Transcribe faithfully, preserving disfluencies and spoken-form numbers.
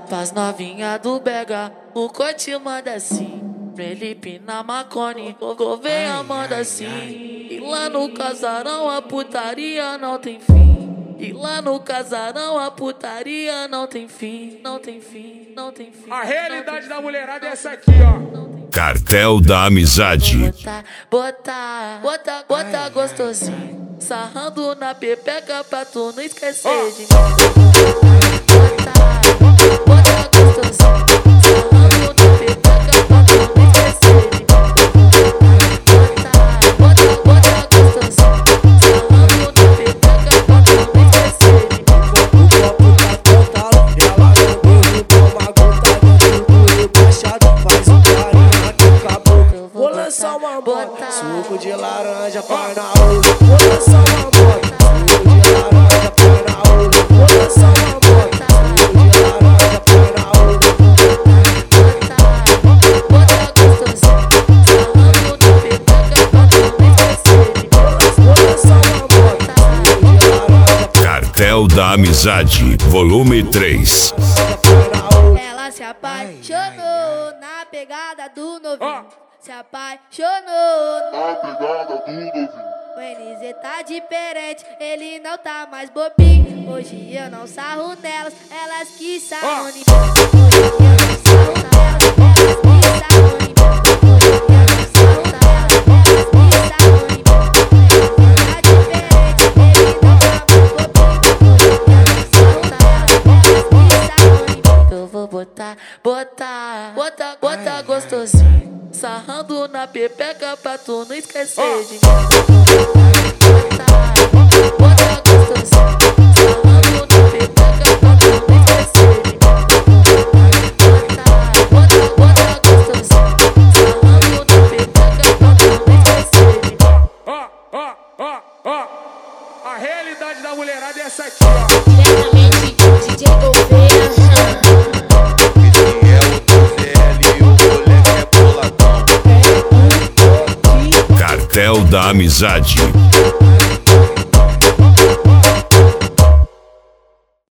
Faz novinha do Bega, o cote manda assim. Felipe na Macone, Gouveia manda assim. E lá no casarão a putaria não tem fim. E lá no casarão a putaria não tem fim. Não tem fim, não tem fim. A realidade da mulherada é essa aqui, ó. Cartel da Amizade. Botar, botar, botar, botar gostosinho. Sarrando na pepeca pra tu não esquecer oh. de mim. Botar, botar gostosinho. Sarrando na pepeca pra tu não esquecer de mim. Botar, botar, botar gostosinho. Sarrando na pepeca pra tu não esquecer de mim. O copo tá total, ela não bebe, toma gota dentro do rebaixado. Faz um carinho aqui com a boca. Vou lançar uma bota, suco de laranja, vai na outra. Vou lançar uma bota, suco de laranja, vai na outra. Vou lançar uma bota, suco de laranja, vai na outra. Bota gostosinho, sarrando na pepeca pra tu não esquecer de mim. Vou lançar uma bota, suco de laranja. Cartel da Amizade, volume três. Ela se apaixonou na pegada do novinho. Se apaixonou na pegada do novinho. O N Z tá diferente, ele não tá mais bobinho. Hoje eu não sarro nelas, elas que sarram em mim. Hoje eu não sarro nelas, elas que sarram em mim. Hoje eu não sarro nelas, elas que sarram em mim. O N Z tá diferente, ele não tá mais bobinho. Hoje eu não sarro nelas, elas que sarram em mim. Eu vou botar, botar, botar, botar gostosinho. Sarrando na pepeca pra tu não esquecer de mim. Botar, botar gostosinho. Sarrando na pepeca pra tu não esquecer de mim. Botar, botar, botar gostosinho. Sarrando na pepeca pra tu não esquecer de mim. Ó, ó, ó, ó. A realidade da mulherada é essa aqui, ó. Diretamente, D J Gouveia. Cartel da Amizade.